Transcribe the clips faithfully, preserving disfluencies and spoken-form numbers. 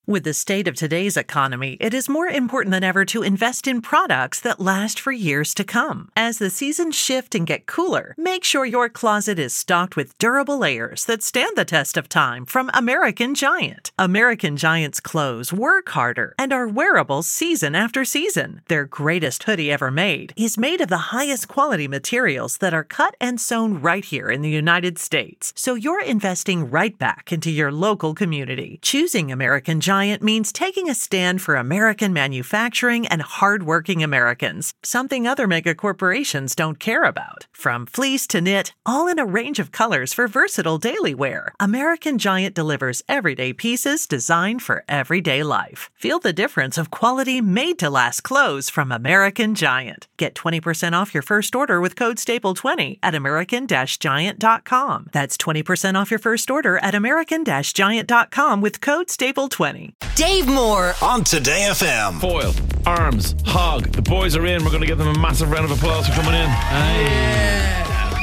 With the state of today's economy, it is more important than ever to invest in products that last for years to come. As the seasons shift and get cooler, make sure your closet is stocked with durable layers that stand the test of time from American Giant. American Giant's clothes work harder and are wearable season after season. Their greatest hoodie ever made is made of the highest quality materials that are cut and sewn right here in the United States. So you're investing right back into your local community. Choosing American Giant means taking a stand for American manufacturing and hardworking Americans, something other mega corporations don't care about. From fleece to knit, all in a range of colors for versatile daily wear, American Giant delivers everyday pieces designed for everyday life. Feel the difference of quality made-to-last clothes from American Giant. Get twenty percent off your first order with code staple twenty at american giant dot com. That's twenty percent off your first order at american giant dot com with code staple twenty. Dave Moore on Today F M. Foyle, Arms, Hog. The boys are in. We're going to give them a massive round of applause for coming in. Yeah.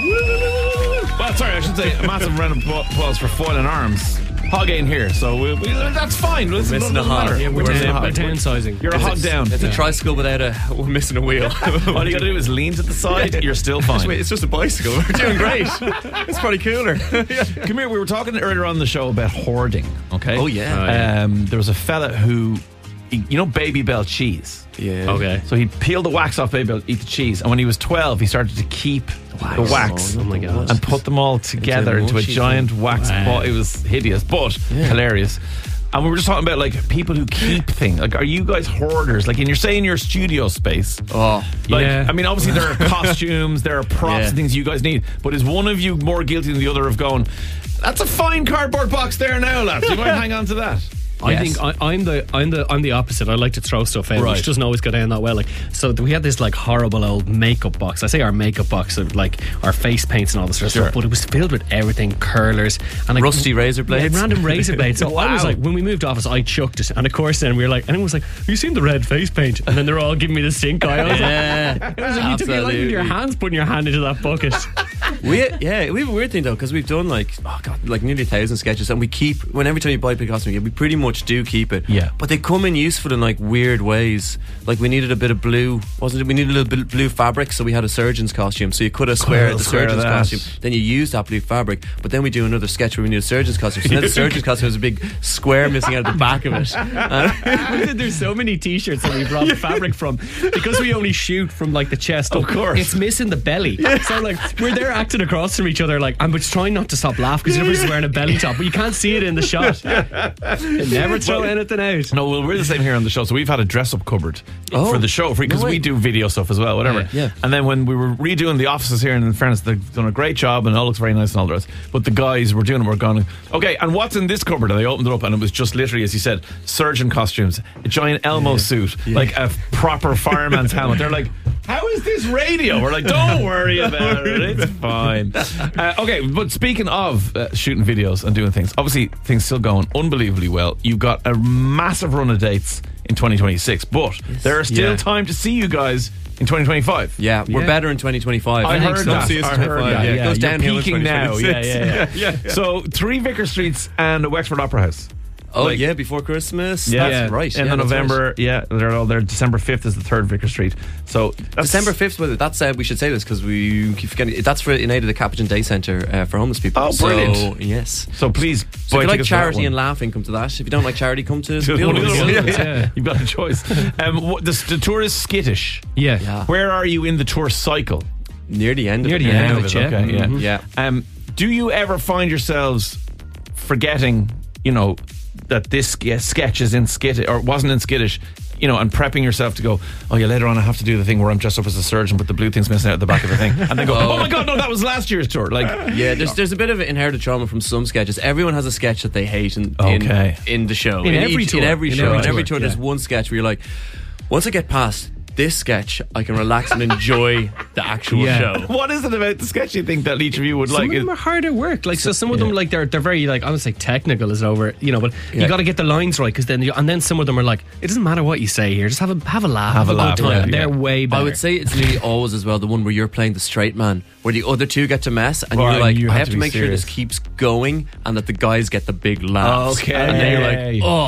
Well, sorry, I should say a massive round of applause for Foyle and Arms. Hog ain't here, so we, we, that's fine. We're missing a hog. Yeah, we're, we're, down, hog. we're downsizing. You're a hog down. It's yeah. a tricycle without a. We're missing a wheel. All you got to do is lean to the side. You're still fine. It's just a bicycle. We're doing great. It's probably cooler. Come here. We were talking earlier on the show about hoarding. Okay. Oh yeah. Oh, yeah. Um, there was a fella who, you know, Baby Bell cheese. Yeah. Okay. So he'd peel the wax off Baby Bell, eat the cheese, and when he was twelve, he started to keep wax. the wax. Oh, oh my god! And put them all together into a giant thing. wax wow. ball. It was hideous, but yeah. hilarious. And we were just talking about like people who keep things. Like, are you guys hoarders? Like, and you're saying your studio space. Oh, like, yeah. I mean, obviously there are costumes, there are props yeah. and things you guys need. But is one of you more guilty than the other of going, that's a fine cardboard box there now, lads. You might hang on to that. I yes. think I, I'm the I'm the I'm the opposite. I like to throw stuff in, right. which doesn't always go down that well. Like, so we had this like horrible old makeup box. I say our makeup box of like our face paints and all this sort of sure. stuff, but it was filled with everything, curlers and like, rusty razor blades, yeah, random razor blades. So wow. I was like, when we moved office, I chucked it, and of course then we were like, and it was like, have you seen the red face paint? And then they're all giving me the stink eye. I was yeah, like, it was like you took your life into your hands, putting your hand into that bucket. we yeah, we have a weird thing though, because we've done like oh god, like nearly a thousand sketches, and we keep when every time you buy a big costume, we pretty much do keep it. Yeah. But they come in useful in like weird ways. Like we needed a bit of blue, wasn't it? We needed a little bit of blue fabric, so we had a surgeon's costume. So you cut a square at the square surgeon's that. costume, then you use that blue fabric. But then we do another sketch where we need a surgeon's costume. So then the surgeon's costume has a big square missing out of the back of it. And there's so many t-shirts that we brought the fabric from because we only shoot from like the chest. Of course, it's missing the belly. Yeah. So like we're there acting across from each other, like I'm just trying not to stop laughing because everybody's wearing a belly top, but you can't see it in the shot. You never throw well, anything out. No, well, we're the same here on the show. So we've had a dress-up cupboard oh, for the show because no we do video stuff as well, whatever. Yeah, yeah. And then when we were redoing the offices here, and in fairness, they've done a great job and it all looks very nice and all the rest. But the guys were doing it, we're going, okay, and what's in this cupboard? And they opened it up and it was just literally, as you said, surgeon costumes, a giant Elmo yeah. suit, yeah. like a proper fireman's helmet. They're like, how is this radio? We're like, don't worry about it, it's fine. Uh, okay, but speaking of uh, shooting videos and doing things, obviously things still going unbelievably well. You've got a massive run of dates in twenty twenty-six, but yes. there are still yeah. time to see you guys in twenty twenty-five. Yeah, we're yeah. better in twenty twenty-five. I, I heard so. that. See I heard that. Yeah, yeah. It goes You're downhill peaking now. Yeah, yeah, yeah. yeah, yeah, yeah. So three Vicar Streets and Wexford Opera House. Oh like, yeah, before Christmas. Yeah, that's yeah. right. In yeah, the November, right. yeah, they're all there. December fifth is the third Vicar Street. So that's December fifth. That's uh, we should say this because we keep forgetting. That's for in aid of the Capuchin Day Centre uh, for homeless people. Oh, brilliant! So, yes. So please, so if you like charity and laughing, come to that. If you don't like charity, come to the other ones. Yeah, yeah. You've got a choice. Um, what, the, the tour is skittish. Yeah. yeah. Where are you in the tour cycle? Near the end. Near of the it. end yeah, of it. Yeah. Okay. Yeah. Mm-hmm. yeah. Um, do you ever find yourselves forgetting, you know, that this yeah, sketch is in Skittish or wasn't in Skittish, you know, and prepping yourself to go, oh yeah, later on I have to do the thing where I'm dressed up as a surgeon but the blue thing's missing out the back of the thing, and then go, oh, oh my god, no, that was last year's tour. Like, yeah, there's there's a bit of inherited trauma from some sketches. Everyone has a sketch that they hate in okay. in, in the show in, in every each, tour in every in show every in every tour, tour yeah. there's one sketch where you're like, once I get past this sketch, I can relax and enjoy the actual yeah. show. What is it about the sketch you think that each of you would some like? Some of them are hard at work. Like, so some of them, yeah. like, they're they're very, like, I would say technical is over, you know, but yeah. you got to get the lines right, because then, you, and then some of them are like, it doesn't matter what you say here, just have a have a laugh, have, have a, a laugh, good time. yeah, and they're yeah. way better. I would say it's nearly always as well the one where you're playing the straight man, where the other two get to mess, and well, you're like, you I have have to to be make serious. sure this keeps going, and that the guys get the big laughs. Okay. And then you're like, oh.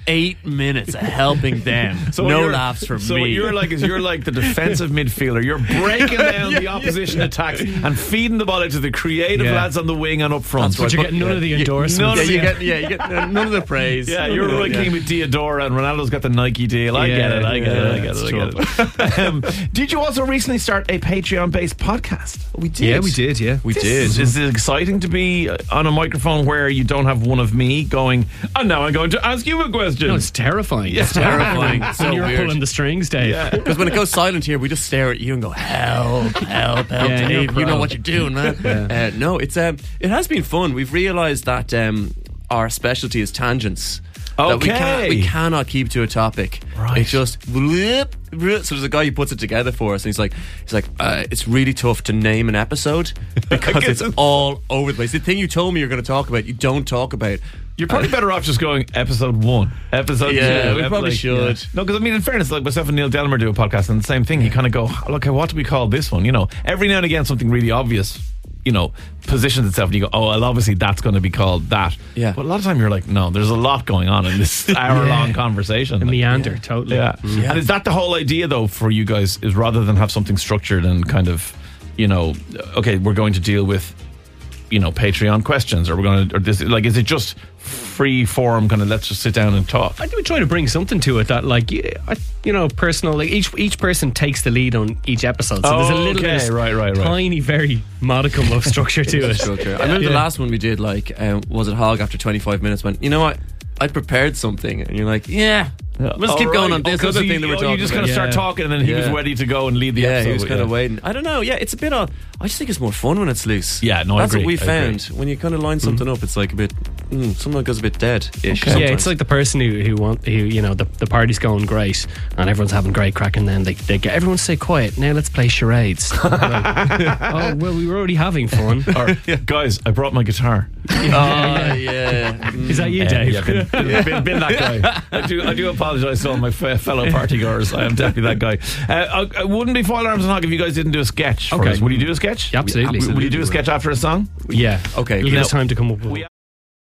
eight minutes of helping them. So no you're- laughs from so me. what you're like is you're like the defensive midfielder. You're breaking down the opposition attacks and feeding the ball out to the creative Yeah. lads on the wing and up front. But you're getting none of the endorsements. none yeah, of you the- get yeah, you get none of the praise. Yeah, you're Roy Keane with Diodora, and Ronaldo's got the Nike deal. I Yeah, get it. I get yeah, it. I get it. I get it. um, did you also recently start a Patreon-based podcast? We did. Yeah, we did, yeah. We This did. Is, is it exciting to be on a microphone where you don't have one of me going, and now I'm going to ask you a question? No, it's terrifying. It's terrifying. So When you're weird. pulling the strings, Dave. Yeah. Because when it goes silent here, we just stare at you and go, help, help, help, Yeah, you're Dave. You know pro. what you're doing, man. uh, no, it's um, it has been fun. We've realised that um, our specialty is tangents. That we, Okay. can't, we cannot keep to a topic. Right. It's just blip, blip. So there's a guy who puts it together for us, and he's like, he's like, uh, it's really tough to name an episode because guess it's it's- all over the place. The thing you told me you're going to talk about, you don't talk about. You're probably better off just going episode one, episode Yeah, two. we ep- probably like, should. yeah. No, because I mean, in fairness, like myself and Neil Delmer do a podcast, and the same thing. You kind of go, look, what do we call this one? You know, every now and again, something really obvious, you know, positions itself, and you go, oh, well, obviously that's going to be called that. Yeah. But a lot of time, you're like, no, there's a lot going on in this hour-long conversation. The Like, meander, totally. yeah. Yeah. And is that the whole idea, though, for you guys? Is rather than have something structured and kind of, you know, okay, we're going to deal with, you know, Patreon questions, or we're going to, or this, like, is it just free form, kind of let's just sit down and talk? I think we try to bring something to it that, like, y- I- you know, personal. Like each each person takes the lead on each episode, so there's a little Okay, bit, right, right, right. tiny, very modicum of structure to it. Structure. I remember Yeah. the last one we did, like, um, was it Hog after twenty-five minutes went, you know what? I prepared something. And you're like, yeah. Let's Oh, keep going right. on this Oh, 'cause other you, thing that we're oh, talking you just about. kind of start Yeah. talking, and then he was Yeah. ready to go and lead the Yeah, episode. he was kind yeah. of waiting. I don't know. Yeah, it's a bit of. I just think it's more fun when it's loose. Yeah, no, I that's agree, what we I agree. found. When you kind of line something up, it's like a bit. Mm, something goes a bit dead. Ish. Yeah, it's like the person who who want who you know the, the party's going great and everyone's having great crack, and then they, they get everyone stay quiet. Now let's play charades. Like, oh well, we were already having fun. Or, guys, I brought my guitar. Oh yeah. Is that you, Uh, Dave? yeah, been, been, been, been that guy. I do, I do apologise to all my f- fellow partygoers. I am definitely that guy. Uh, I, I wouldn't be Foil Arms and Hog if you guys didn't do a sketch for Okay. us. Would you do a sketch? Absolutely. Will, will you do a sketch after a song? Yeah. Okay. Give now- us time to come up with. We-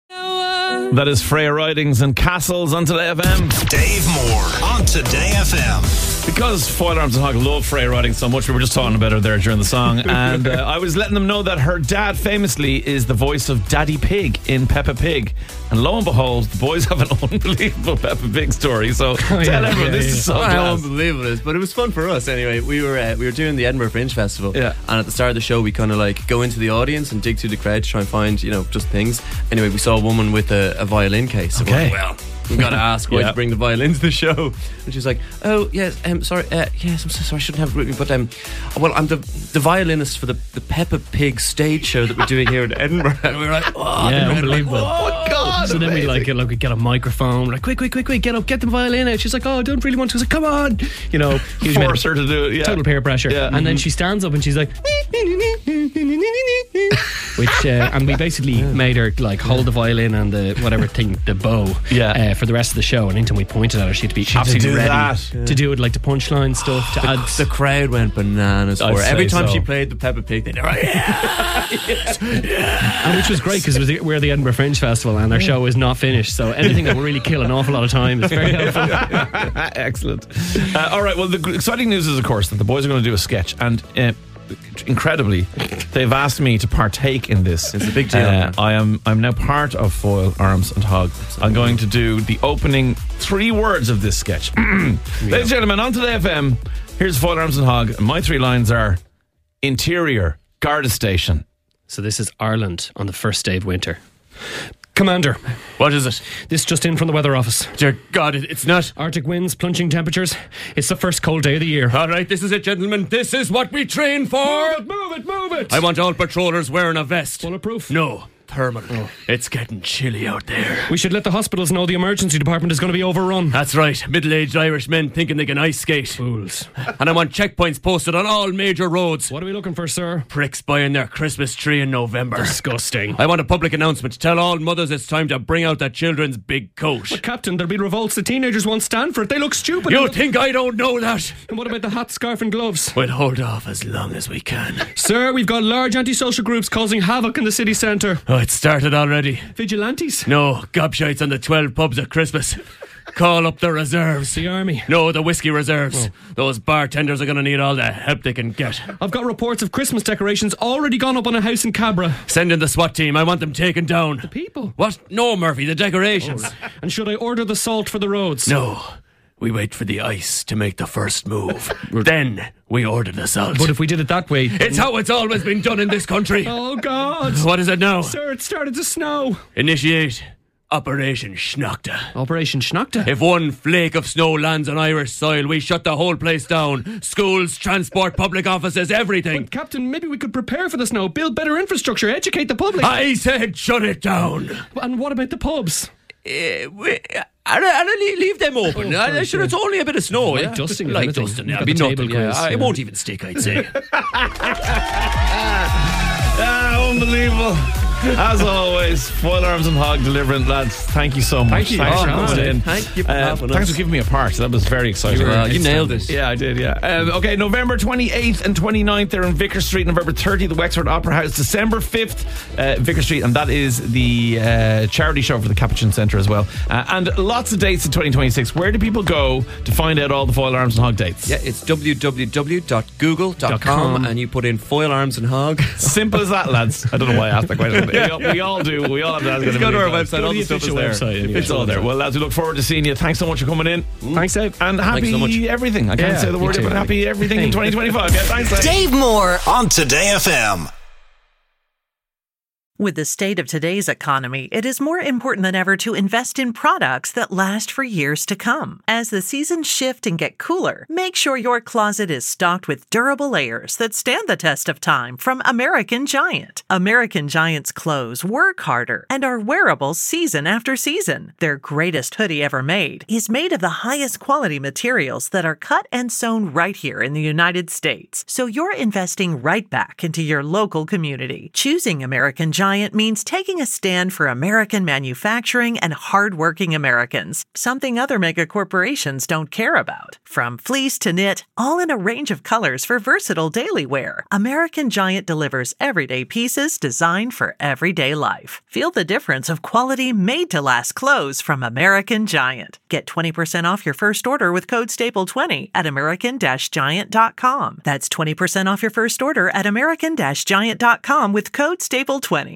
That is Freya Ridings and Castles on Today F M. Dave Moore on Today F M. Because Foil Arms and Hog love Freya Ridings so much, we were just talking about her there during the song, and uh, I was letting them know that her dad famously is the voice of Daddy Pig in Peppa Pig, and lo and behold, the boys have an unbelievable Peppa Pig story. So tell yeah, everyone, yeah, this yeah. is so Oh, how class. unbelievable it is, but it was fun for us anyway. We were uh, we were doing the Edinburgh Fringe Festival, Yeah. and at the start of the show, we kind of like go into the audience and dig through the crowd to try and find, you know, just things. Anyway, we saw a woman with a, a violin case. So we're Okay. like, well, we got to ask why Yeah. to bring the violin to the show, and she's like, "Oh yes, um, sorry, uh, yes, I'm so sorry, I shouldn't have it with me, but um, well, I'm the the violinist for the the Peppa Pig stage show that we're doing here in Edinburgh." And we were like, "Oh, Yeah, and we're unbelievable. Like, oh God!" So then we amazing. like, get- like we get a microphone. We're like, quick, quick, quick, quick, get up, get the violin out. She's like, oh, I don't really want to. I was like, come on, you know, huge amount of- Force her to do it. Yeah. total peer pressure. Yeah. And then she stands up and she's like, which, uh, and we basically made her like hold the violin and the whatever thing, the bow, Yeah. uh, for the rest of the show. And anytime we pointed at her, she'd be, she'd Have to be do ready that. to do it, like the punchline stuff. To add, The crowd went bananas for I'd her. Every say time so. she played the Peppa Pig, they'd like, yeah. and which was great because we're the Edinburgh Fringe Festival and our show is not finished. So anything that will really kill an awful lot of time is very helpful. Excellent. Uh, all right. Well, the g- exciting news is, of course, that the boys are going to do a sketch, and uh, incredibly, they've asked me to partake in this. It's a big deal. Uh, I am. I'm now part of Foil Arms and Hog. I'm going to do the opening three words of this sketch. Ladies and gentlemen, on Today F M. Here's Foil Arms and Hog. And my three lines are: interior, Garda station. So this is Ireland on the first day of winter. Commander, What is it? this just in from the weather office. Dear God, it, it's not. Arctic winds, plunging temperatures. It's the first cold day of the year. All right, this is it, gentlemen. This is what we train for. Move it, move it! I want all patrollers wearing a vest. Bulletproof? No, thermal. It's getting chilly out there. We should let the hospitals know the emergency department is going to be overrun. That's right. Middle-aged Irish men thinking they can ice skate. Fools. And I want checkpoints posted on all major roads. What are we looking for, sir? Pricks buying their Christmas tree in November. Disgusting. I want a public announcement to tell all mothers it's time to bring out their children's big coat. But Captain, there'll be revolts. The teenagers won't stand for it. They look stupid. You and, think I don't know that? and what about the hat, scarf and gloves? We'll hold off as long as we can. Sir, we've got large antisocial groups causing havoc in the city centre. Oh, it started already. Vigilantes? No, gobshites on the twelve pubs at Christmas. Call up the reserves. The army. No, the whiskey reserves. Those bartenders are going to need all the help they can get. I've got reports of Christmas decorations already gone up on a house in Cabra. Send in the SWAT team. I want them taken down. The people. What? No, Murphy, the decorations. And should I order the salt for the roads? No. We wait for the ice to make the first move. Then we order the salt. But if we did it that way... It's how it's always been done in this country. Oh, God. What is it now? Sir, it started to snow. Initiate Operation Schnockta. Operation Schnockta? If one flake of snow lands on Irish soil, we shut the whole place down. Schools, transport, public offices, everything. But, Captain, maybe we could prepare for the snow, build better infrastructure, educate the public. I said shut it down. And what about the pubs? Uh, we, I, I, leave them open. Oh, I, sure, it's only a bit of snow. Like yeah? dusting, like anything. dusting. You've Yeah, got be the nothing. table Yeah. quiz, I- yeah. It won't even stick, I'd say. Ah, unbelievable. As always, Foil Arms and Hog delivering, lads. Thank you so much. Thank you. Thanks Oh, for no, coming in. thank you for Uh, having Thanks us. for giving me a part. That was very exciting. You, uh, you nailed it. Yeah, I did, yeah. Um, okay, November twenty-eighth and twenty-ninth, they're in Vicar Street. November thirtieth, the Wexford Opera House. December fifth, uh, Vicar Street. And that is the uh, charity show for the Capuchin Centre as well. Uh, and lots of dates in twenty twenty-six. Where do people go to find out all the Foil Arms and Hog dates? Yeah, it's w w w dot google dot com and you put in Foil Arms and Hog. Simple as that, lads. I don't know why I asked that question. we, all, we all do. We all have that. Just go to our Times. website. Go All to the the stuff is official there. website, anyway. It's all there. Well, lads, we look forward to seeing you. Thanks so much for coming in. Thanks, Dave. And happy so much. everything. I can't Yeah, say the you word, too. but happy everything in twenty twenty-five. Yeah, thanks, Dave. Dave Moore on Today F M. With the state of today's economy, it is more important than ever to invest in products that last for years to come. As the seasons shift and get cooler, make sure your closet is stocked with durable layers that stand the test of time from American Giant. American Giant's clothes work harder and are wearable season after season. Their greatest hoodie ever made is made of the highest quality materials that are cut and sewn right here in the United States. So you're investing right back into your local community. Choosing American Giant means taking a stand for American manufacturing and hardworking Americans, something other mega corporations don't care about. From fleece to knit, all in a range of colors for versatile daily wear, American Giant delivers everyday pieces designed for everyday life. Feel the difference of quality made-to-last clothes from American Giant. Get twenty percent off your first order with code staple twenty at american giant dot com. That's twenty percent off your first order at american giant dot com with code staple twenty.